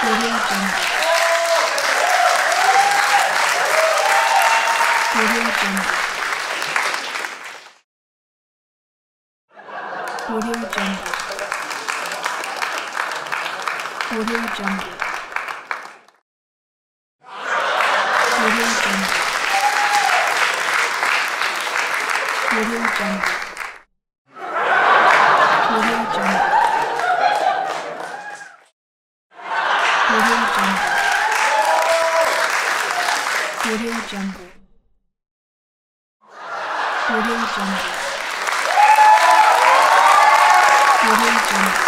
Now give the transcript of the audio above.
Audio Jungle. Audio Jungle. Audio Jungle. Audio Jungle. Audio Jungle. Audio Jungle. Audio Jungle. Audio Jungle. Audio Jungle. Audio Jungle. Audio Jungle.